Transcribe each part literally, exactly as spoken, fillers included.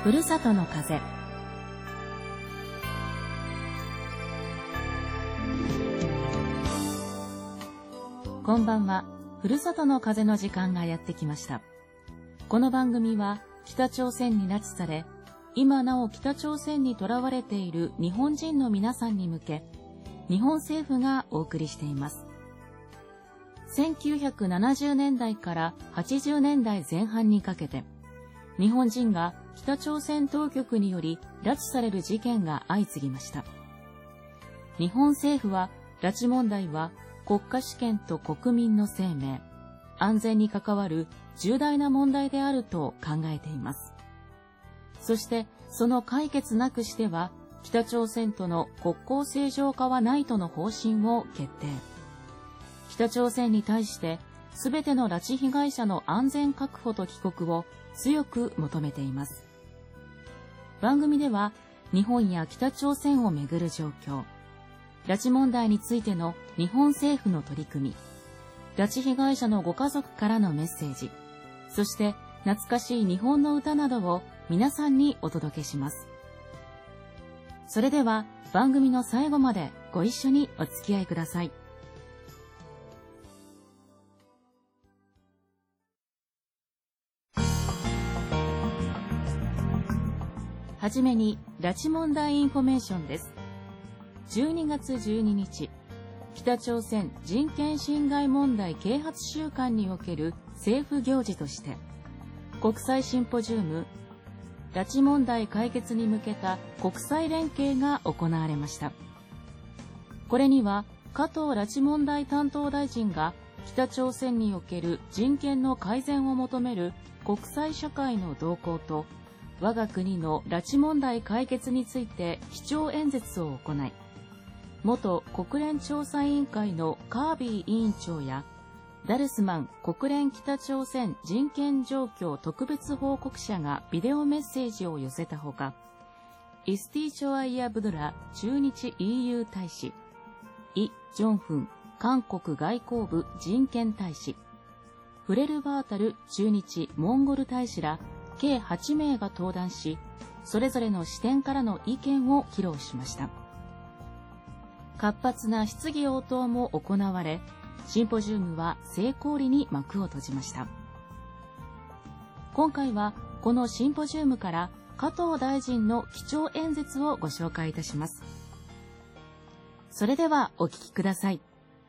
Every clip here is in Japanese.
ふるさとの風。こんばんは。ふるさとの風の時間がやってきました。この番組は北朝鮮に拉致され、今なお北朝鮮に囚われている日本人の皆さんに向け、日本政府がお送りしています。せんきゅうひゃくななじゅうねんだいからはちじゅうねんだいぜん半にかけて、日本人が北朝鮮当局により拉致される事件が相次ぎました。日本政府は、拉致問題は国家主権と国民の生命、安全に関わる重大な問題であると考えています。そして、その解決なくしては、北朝鮮との国交正常化はないとの方針を決定。北朝鮮に対して、すべての拉致被害者の安全確保と帰国を強く求めています。番組では、日本や北朝鮮をめぐる状況、拉致問題についての日本政府の取り組み、拉致被害者のご家族からのメッセージ、そして懐かしい日本の歌などを皆さんにお届けします。それでは番組の最後までご一緒にお付き合いください。はじめに拉致問題インフォメーションです。じゅうにがつじゅうににち、北朝鮮人権侵害問題啓発週間における政府行事として、国際シンポジウム、拉致問題解決に向けた国際連携が行われました。これには、加藤拉致問題担当大臣が、北朝鮮における人権の改善を求める国際社会の動向と、我が国の拉致問題解決について基調演説を行い、元国連調査委員会のカービー委員長や、ダルスマン国連北朝鮮人権状況特別報告者がビデオメッセージを寄せたほか、イスティチョアイア・ブドラ駐日 イーユー 大使、イ・ジョンフン韓国外交部人権大使、フレルバータル駐日モンゴル大使ら計はちめいが登壇し、それぞれの視点からの意見を披露しました。活発な質疑応答も行われ、シンポジウムは成功裏に幕を閉じました。今回はこのシンポジウムから加藤大臣の基調演説をご紹介いたします。それではお聞きください。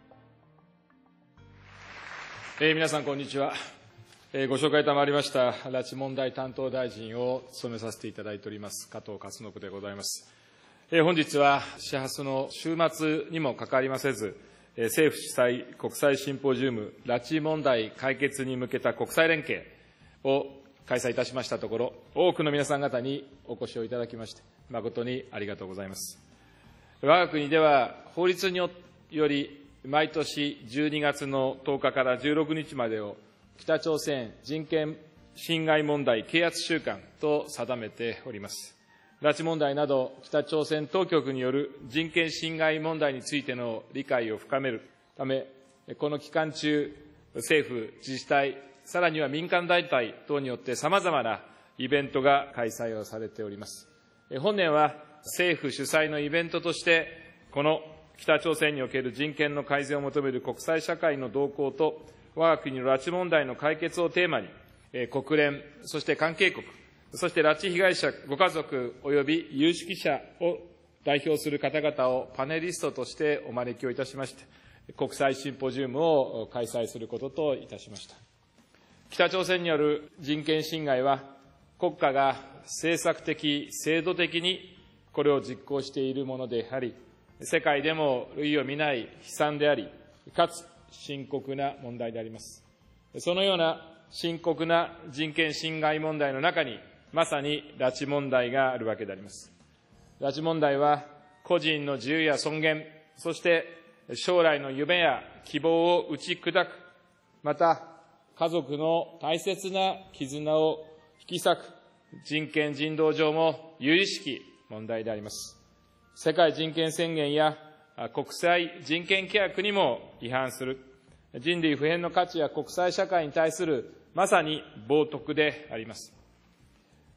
えー、皆さんこんにちは。えー、ご紹介賜りました拉致問題担当大臣を務めさせていただいております加藤勝信でございます。えー、本日は始発の週末にもかかわりませず、えー、政府主催国際シンポジウム拉致問題解決に向けた国際連携を開催いたしましたところ、多くの皆さん方にお越しをいただきまして誠にありがとうございます。我が国では法律により毎年じゅうにがつのとおかからじゅうろくにちまでを北朝鮮人権侵害問題啓発週間と定めております。拉致問題など北朝鮮当局による人権侵害問題についての理解を深めるため、この期間中、政府、自治体、さらには民間団体等によって様々なイベントが開催をされております。本年は政府主催のイベントとして、この北朝鮮における人権の改善を求める国際社会の動向と、我が国の拉致問題の解決をテーマに、国連、そして関係国、そして拉致被害者ご家族及び有識者を代表する方々をパネリストとしてお招きをいたしまして、国際シンポジウムを開催することといたしました。北朝鮮による人権侵害は、国家が政策的、制度的にこれを実行しているものであり、世界でも類を見ない悲惨であり、かつ深刻な問題であります。そのような深刻な人権侵害問題の中に、まさに拉致問題があるわけであります。拉致問題は、個人の自由や尊厳、そして将来の夢や希望を打ち砕く、また家族の大切な絆を引き裂く、人権人道上も由々しき問題であります。世界人権宣言や国際人権規約にも違反する、人類普遍の価値や国際社会に対するまさに冒涜であります。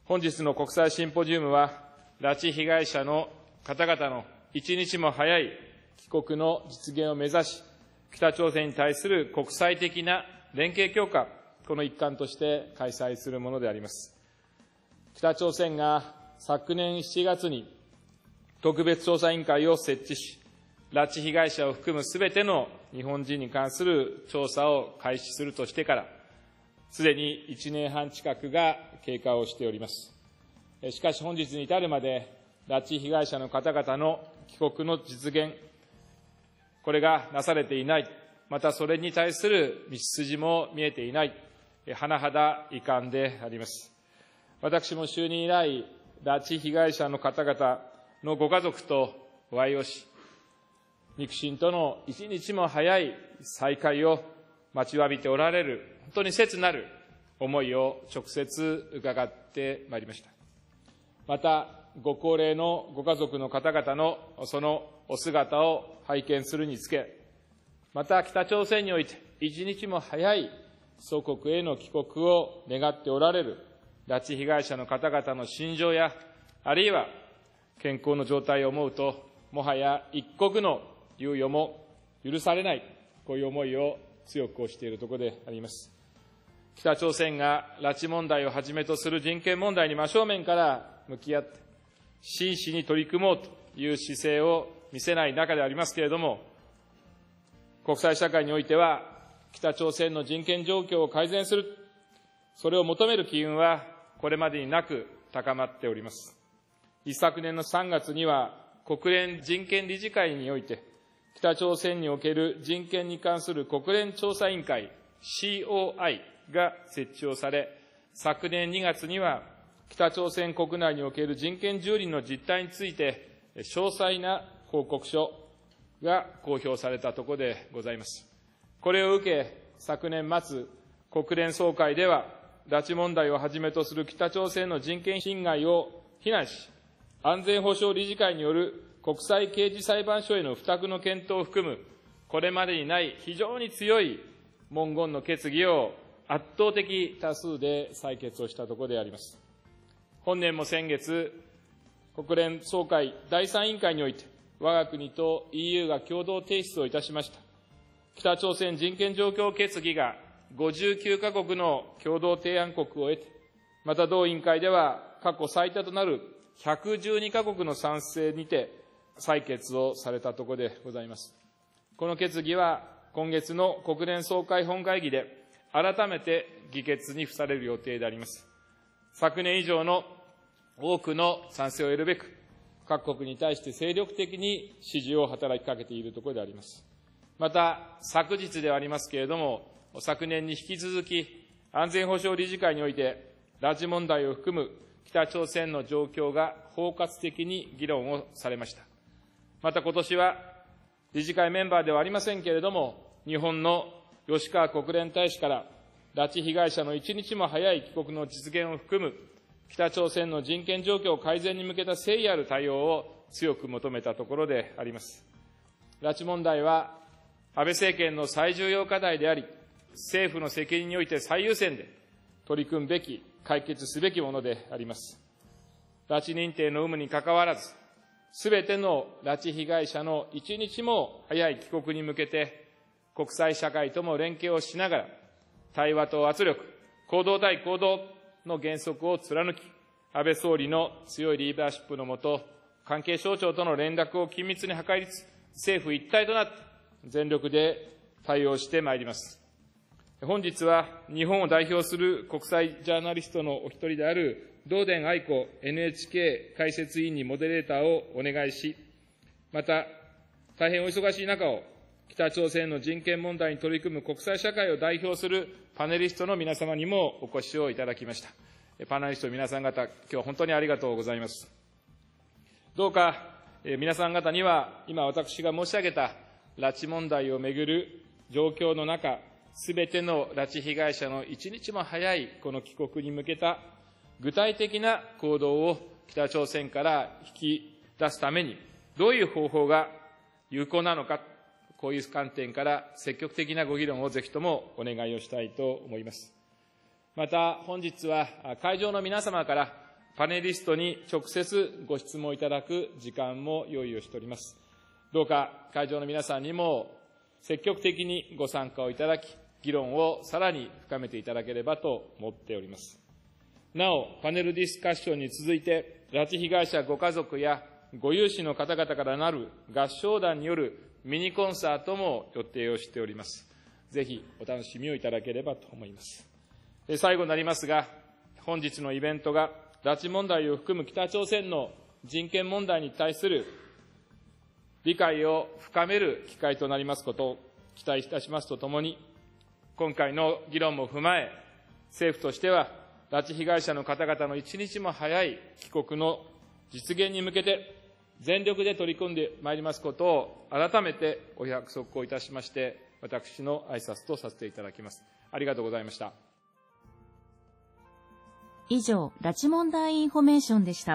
本日の国際シンポジウムは、拉致被害者の方々の一日も早い帰国の実現を目指し、北朝鮮に対する国際的な連携強化、この一環として開催するものであります。北朝鮮が昨年しちがつに特別調査委員会を設置し、拉致被害者を含むすべての日本人に関する調査を開始するとしてから、すでにいちねんはん近くが経過をしております。しかし本日に至るまで、拉致被害者の方々の帰国の実現、これがなされていない、またそれに対する道筋も見えていない、甚だ遺憾であります。私も就任以来、拉致被害者の方々のご家族とお会いをし、肉親との一日も早い再会を待ちわびておられる、本当に切なる思いを直接伺ってまいりました。また、ご高齢のご家族の方々のそのお姿を拝見するにつけ、また北朝鮮において一日も早い祖国への帰国を願っておられる拉致被害者の方々の心情や、あるいは健康の状態を思うと、もはや一刻の猶予も許されない、こういう思いを強く推しているところであります。北朝鮮が拉致問題をはじめとする人権問題に真正面から向き合って、真摯に取り組もうという姿勢を見せない中でありますけれども、国際社会においては、北朝鮮の人権状況を改善する、それを求める機運はこれまでになく高まっております。一昨年のさんがつには、国連人権理事会において、北朝鮮における人権に関する国連調査委員会 シーオーアイ が設置をされ、昨年にがつには北朝鮮国内における人権蹂躙の実態について詳細な報告書が公表されたところでございます。これを受け、昨年末、国連総会では、拉致問題をはじめとする北朝鮮の人権侵害を非難し、安全保障理事会による国際刑事裁判所への付託の検討を含む、これまでにない非常に強い文言の決議を圧倒的多数で採決をしたところであります。本年も先月、国連総会だいさん委員会において、我が国と イーユー が共同提出をいたしました。北朝鮮人権状況決議がごじゅうきゅうかこくの共同提案国を得て、また同委員会では過去最多となるひゃくじゅうにかこくの賛成にて採決をされたところでございます。この決議は今月の国連総会本会議で改めて議決に付される予定であります。昨年以上の多くの賛成を得るべく、各国に対して精力的に支持を働きかけているところであります。また、昨日ではありますけれども、昨年に引き続き、安全保障理事会において、拉致問題を含む北朝鮮の状況が包括的に議論をされました。また今年は、理事会メンバーではありませんけれども、日本の吉川国連大使から、拉致被害者の一日も早い帰国の実現を含む、北朝鮮の人権状況改善に向けた誠意ある対応を強く求めたところであります。拉致問題は、安倍政権の最重要課題であり、政府の責任において最優先で取り組むべき、解決すべきものであります。拉致認定の有無にかかわらず、すべての拉致被害者の一日も早い帰国に向けて、国際社会とも連携をしながら、対話と圧力、行動対行動の原則を貫き、安倍総理の強いリーダーシップのもと、関係省庁との連絡を緊密に図りつつ、政府一体となって全力で対応してまいります。本日は日本を代表する国際ジャーナリストのお一人である堂田愛子 エヌエイチケー 解説委員にモデレーターをお願いし、また大変お忙しい中を北朝鮮の人権問題に取り組む国際社会を代表するパネリストの皆様にもお越しをいただきました。パネリストの皆さん方、今日は本当にありがとうございます。どうか皆さん方には今私が申し上げた拉致問題をめぐる状況の中、すべての拉致被害者の一日も早いこの帰国に向けた具体的な行動を北朝鮮から引き出すために、どういう方法が有効なのか、こういう観点から積極的なご議論をぜひともお願いをしたいと思います。また、本日は会場の皆様からパネリストに直接ご質問いただく時間も用意をしております。どうか会場の皆さんにも積極的にご参加をいただき、議論をさらに深めていただければと思っております。なお、パネルディスカッションに続いて、拉致被害者ご家族やご有志の方々からなる合唱団によるミニコンサートも予定をしております。ぜひお楽しみをいただければと思います。最後になりますが、本日のイベントが拉致問題を含む北朝鮮の人権問題に対する理解を深める機会となりますことを期待いたしますとともに、今回の議論も踏まえ、政府としては拉致被害者の方々の一日も早い帰国の実現に向けて全力で取り組んでまいりますことを改めてお約束をいたしまして、私の挨拶とさせていただきます。ありがとうございました。 以上、拉致問題インフォメーションでした。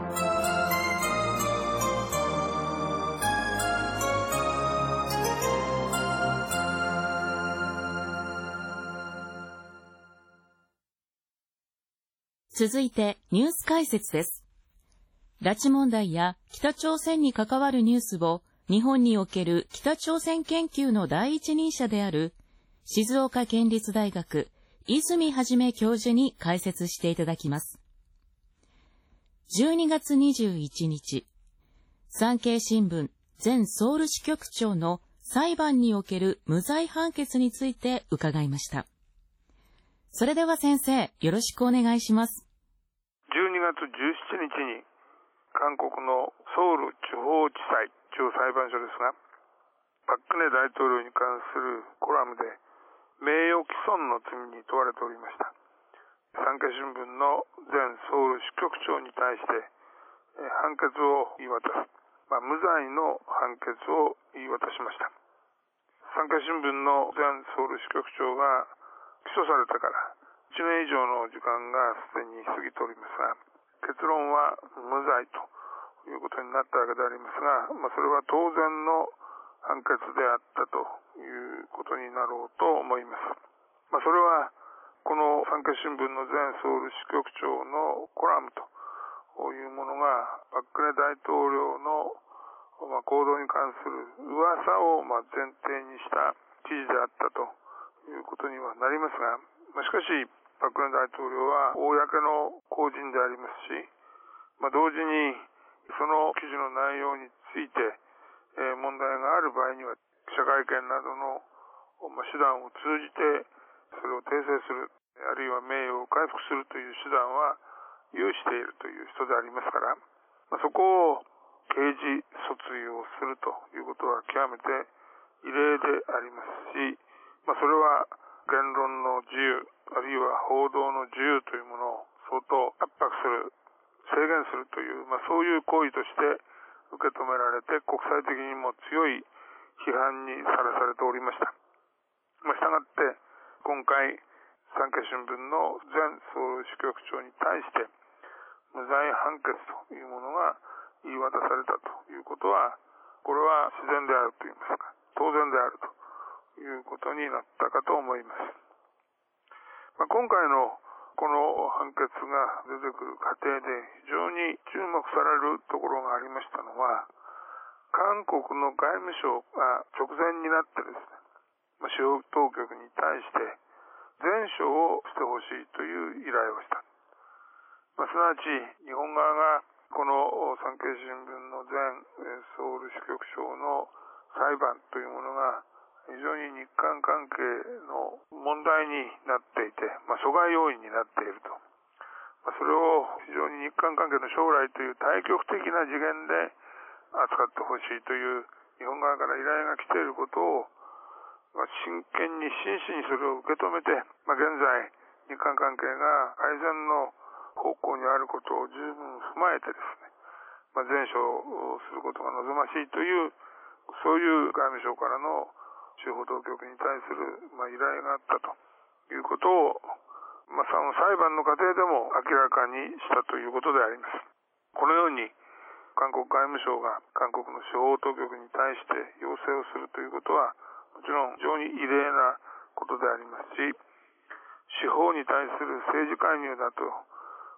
続いてニュース解説です。拉致問題や北朝鮮に関わるニュースを日本における北朝鮮研究の第一人者である静岡県立大学泉はじめ教授に解説していただきます。じゅうにがつにじゅういちにち、産経新聞前ソウル支局長の裁判における無罪判決について伺いました。それでは先生、よろしくお願いします。 じゅうにがつじゅうしちにちに韓国のソウル地方地裁地方裁判所ですが、パク・クネ大統領に関するコラムで名誉毀損の罪に問われておりました。産経新聞の前ソウル支局長に対して判決を言い渡す、まあ、無罪の判決を言い渡しました。産経新聞の前ソウル支局長が起訴されてからいちねん以上の時間がすでに過ぎておりますが、結論は無罪ということになったわけでありますが、まあ、それは当然の判決であったということになろうと思います。まあ、それはこの産経新聞の前ソウル支局長のコラムというものがパク・クネ大統領の行動に関する噂を前提にした記事であったということにはなりますが、まあ、しかしパク・クネ大統領は公の公人でありますし、まあ、同時にその記事の内容について、えー、問題がある場合には記者会見などの、まあ、手段を通じてそれを訂正する、あるいは名誉を回復するという手段は有しているという人でありますから、まあ、そこを刑事訴追をするということは極めて異例でありますし、まあ、それは言論の自由、あるいは報道の自由というものを相当圧迫する、制限するという、まあ、そういう行為として受け止められて、国際的にも強い批判にさらされておりました。まあ、したがって、今回、産経新聞の前ソウル支局長に対して、無罪判決というものが言い渡されたということは、これは自然であるといいますか、当然であるということになったかと思います。まあ、今回のこの判決が出てくる過程で非常に注目されるところがありましたのは、韓国の外務省が直前になってですね、まあ、司法当局に対して前処をしてほしいという依頼をした。まあ、すなわち日本側がこの産経新聞の前ソウル支局長の裁判というものが非常に日韓関係の問題になっていて、まあ、阻害要因になっていると。まあ、それを非常に日韓関係の将来という対極的な次元で扱ってほしいという日本側から依頼が来ていることを、まあ、真剣に真摯にそれを受け止めて、まあ、現在日韓関係が改善の方向にあることを十分踏まえてですね、まあ、前処をすることが望ましいという、そういう外務省からの司法当局に対する、まあ、依頼があったということを、まあ、その裁判の過程でも明らかにしたということであります。このように韓国外務省が韓国の司法当局に対して要請をするということはもちろん非常に異例なことでありますし、司法に対する政治介入だと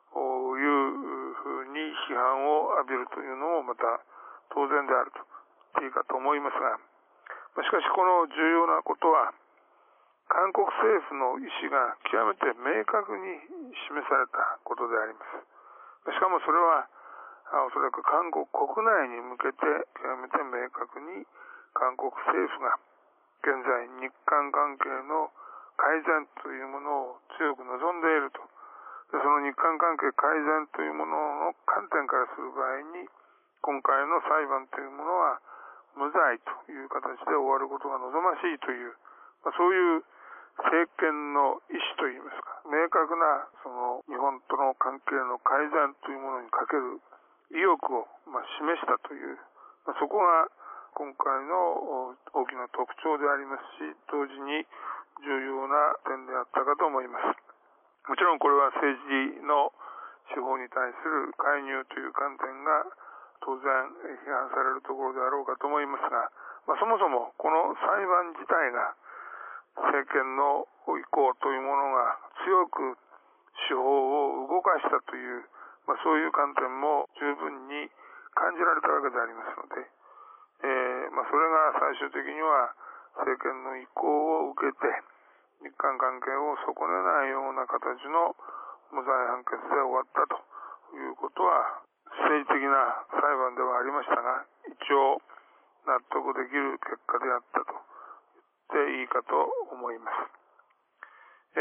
いうふうに批判を浴びるというのもまた当然であると言っていいかと思いますが、しかしこの重要なことは、韓国政府の意思が極めて明確に示されたことであります。しかもそれはおそらく韓国国内に向けて極めて明確に韓国政府が現在日韓関係の改善というものを強く望んでいると。でその日韓関係改善というものの観点からする場合に、今回の裁判というものは無罪という形で終わることが望ましいという、まあ、そういう政権の意思といいますか、明確なその日本との関係の改善というものにかける意欲をまあ示したという、まあ、そこが今回の大きな特徴でありますし、同時に重要な点であったかと思います。もちろんこれは政治の司法に対する介入という観点が当然批判されるところであろうかと思いますが、まあ、そもそもこの裁判自体が政権の意向というものが強く司法を動かしたという、まあ、そういう観点も十分に感じられたわけでありますので、えーまあ、それが最終的には政権の意向を受けて日韓関係を損ねないような形の無罪判決で終わったということは政治的な裁判ではありましたが、一応納得できる結果であったと言っていいかと思います。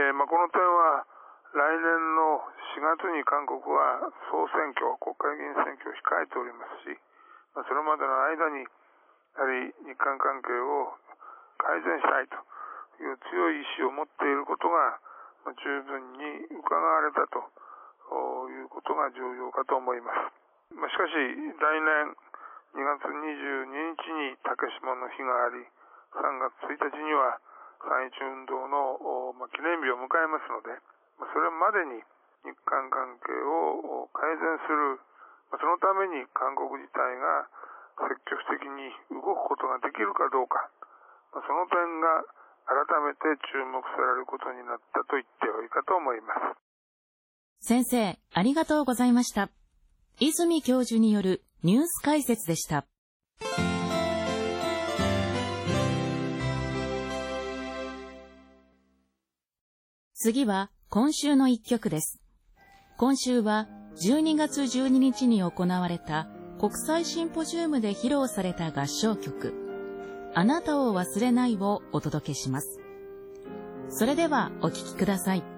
えーまあ、この点は来年のしがつに韓国は総選挙、国会議員選挙を控えておりますし、まあ、それまでの間にやはり日韓関係を改善したいという強い意志を持っていることが十分に伺われたということが重要かと思います。しかし来年にがつにじゅうににちに竹島の日があり、さんがつついたちには三一運動の記念日を迎えますので、それまでに日韓関係を改善する、そのために韓国自体が積極的に動くことができるかどうか、その点が改めて注目されることになったと言ってよいかと思います。 先生、ありがとうございました。泉教授によるニュース解説でした。次は今週の一曲です。今週はじゅうにがつじゅうににちに行われた国際シンポジウムで披露された合唱曲、あなたを忘れないをお届けします。それではお聴きください。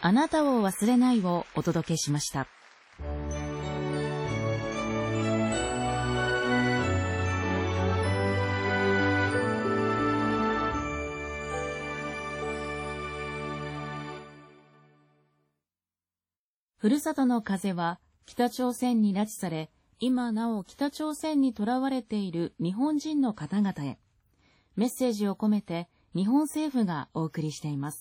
あなたを忘れないをお届けしました。ふるさとの風は北朝鮮に拉致され、今なお北朝鮮に囚われている日本人の方々へ、メッセージを込めて日本政府がお送りしています。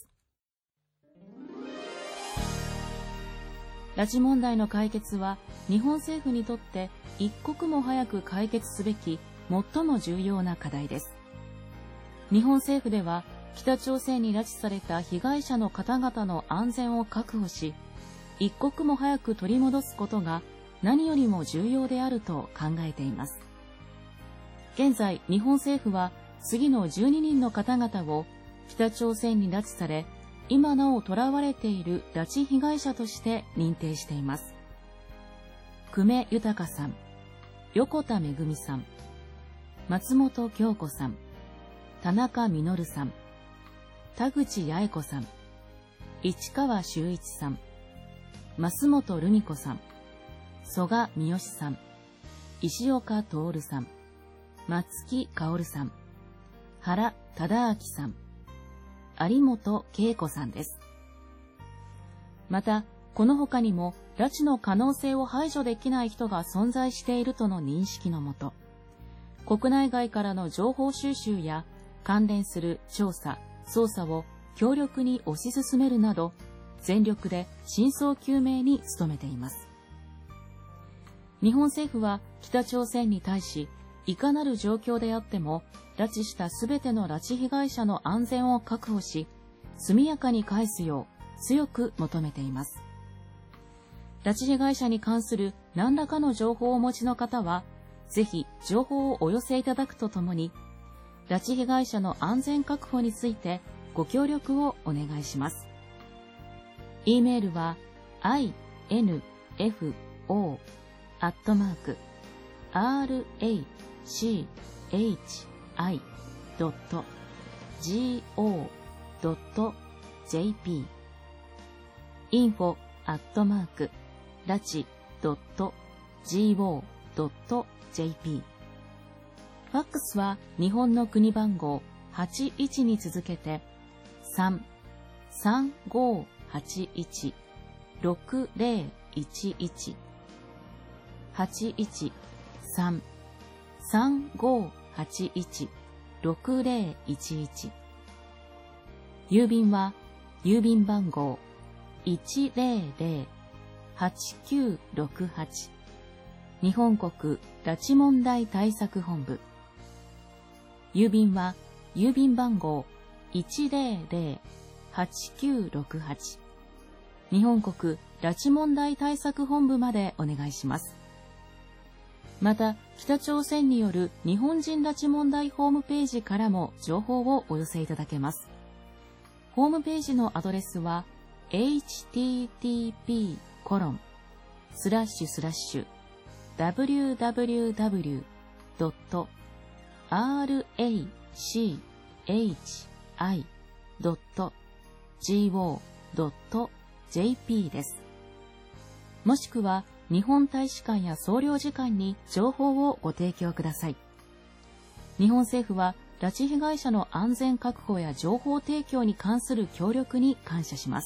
拉致問題の解決は日本政府にとって一刻も早く解決すべき最も重要な課題です。日本政府では北朝鮮に拉致された被害者の方々の安全を確保し、一刻も早く取り戻すことが何よりも重要であると考えています。現在、日本政府は次のじゅうににんの方々を北朝鮮に拉致され、今なお囚われている拉致被害者として認定しています。久米豊さん、横田めぐみさん、松本京子さん、田中実さん、田口八重子さん、市川修一さん、増本留美子さん、曽我三好さん、石岡徹さん、松木薫さん、原忠明さん、有本恵子さんです。また、この他にも拉致の可能性を排除できない人が存在しているとの認識のもと、国内外からの情報収集や関連する調査、捜査を強力に推し進めるなど、全力で真相究明に努めています。日本政府は北朝鮮に対し、いかなる状況であっても、拉致したすべての拉致被害者の安全を確保し、速やかに返すよう強く求めています。拉致被害者に関する何らかの情報をお持ちの方は、ぜひ情報をお寄せいただくとともに、拉致被害者の安全確保についてご協力をお願いします。e メールは アイエヌエフオー アットマーク アールエーシーエイチアイ ドット ジーオー ドット ジェーピー インフォ アットマーク ラチ ドット ジーオー ドット ジェーピー ファックスは日本の国番号はちいちに続けてさん さんごはちいち ろくぜろいちいち はちいちさん さんごはちいち ろくぜろいちいち郵便は郵便番号 いちぜろぜろはちきゅうろくはち 日本国拉致問題対策本部。郵便は郵便番号 いちぜろぜろはちきゅうろくはち 日本国拉致問題対策本部までお願いします。また、北朝鮮による日本人拉致問題ホームページからも情報をお寄せいただけます。ホームページのアドレスは エイチティーティーピーコロンスラッシュスラッシュダブリューダブリューダブリュードットアールエーシーエイチアイドットジーオードットジェーピー です。もしくは日本大使館や総領事館に情報をご提供ください。日本政府は拉致被害者の安全確保や情報提供に関する協力に感謝します。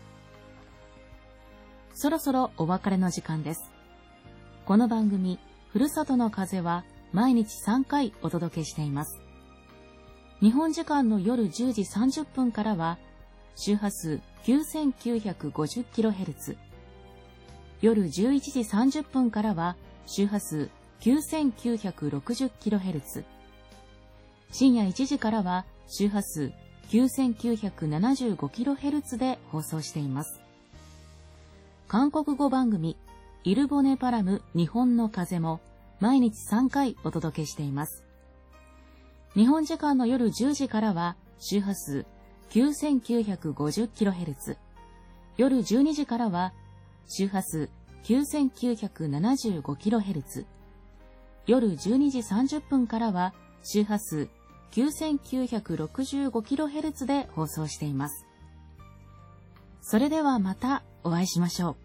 そろそろお別れの時間です。この番組、ふるさとの風は毎日さんかいお届けしています。日本時間の夜じゅうじさんじゅっぷんからは、周波数 きゅうせんきゅうひゃくごじゅっキロヘルツ、夜じゅういちじさんじゅっぷんからは周波数 きゅうせんきゅうひゃくろくじゅっキロヘルツ、深夜いちじからは周波数 きゅうせんきゅうひゃくななじゅうごキロヘルツ で放送しています。韓国語番組イルボネパラム日本の風も毎日さんかいお届けしています。日本時間の夜じゅうじからは周波数 きゅうせんきゅうひゃくごじゅっキロヘルツ、夜じゅうにじからは周波数 きゅうせんきゅうひゃくななじゅうごキロヘルツ、夜じゅうにじさんじゅっぷんからは周波数 きゅうせんきゅうひゃくろくじゅうごキロヘルツ で放送しています。 それではまたお会いしましょう。